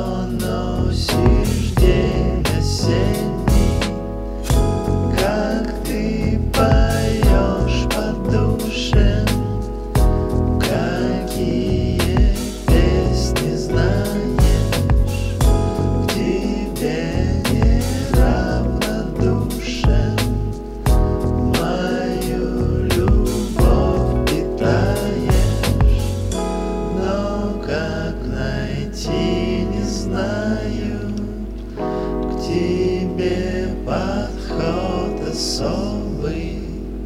носишь день осенний, как ты поешь по душе, какие песни знаешь, к тебе неравнодушен, мою любовь питаешь, но как найти не знаю, к тебе подход особый,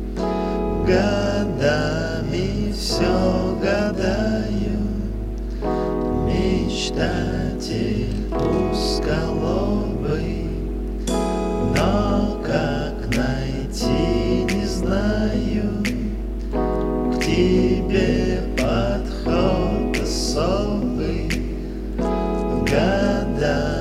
годами все гадаю, мечтатель узколобый, но как найти не знаю, к тебе подход особый, годами